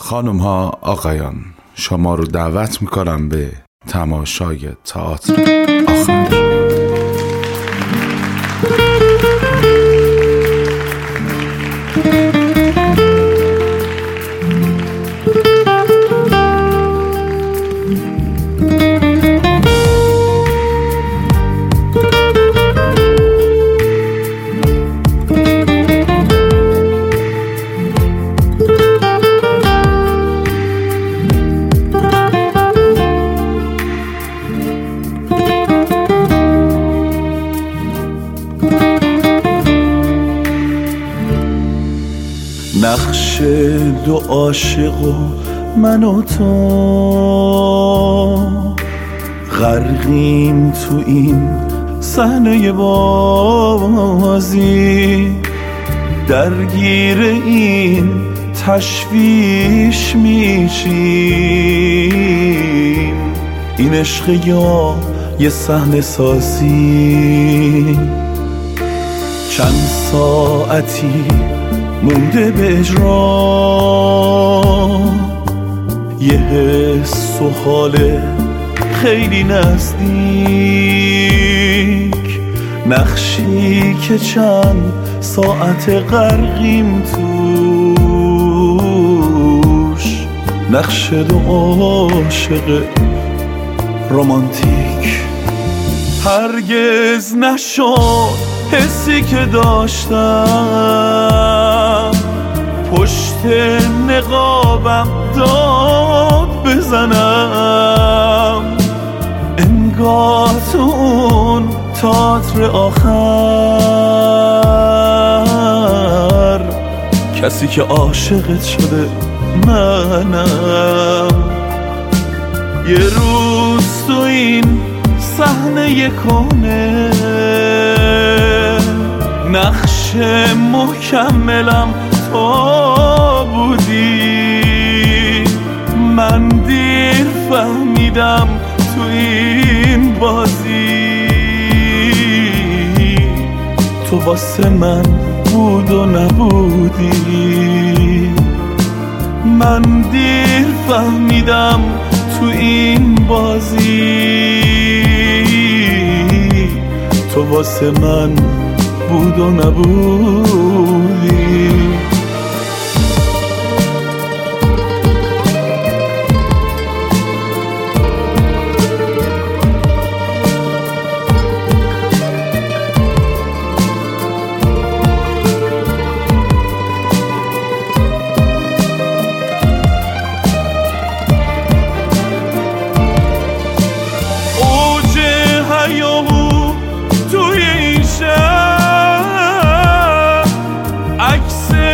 خانم ها آقایان، شما رو دعوت میکنم به تماشای تئاتر آخر. نقش دو عاشق و من و تو غرقیم تو این صحنه بازی، درگیر این تشویش میشیم. این عشق یا یه صحنه سازی، چند ساعتی مونده به اجرا، یه حس و حال خیلی نزدیک، نقشی که چند ساعت غرقیم توش، نقش دو عاشق رمانتیک. هرگز نشد حسی که داشتم پشت نقابم داد بزنم، انگار تو اون تئاتر آخر کسی که عاشقت شده منم. یه روز تو این صحنه کهنه نقش مکملم تو بودی، من دیر فهمیدم تو این بازی تو واسه من بود و نبودی، من دیر فهمیدم تو این بازی تو واسه من بود و نبودی. اوج هیاهو توی این شهر، عکس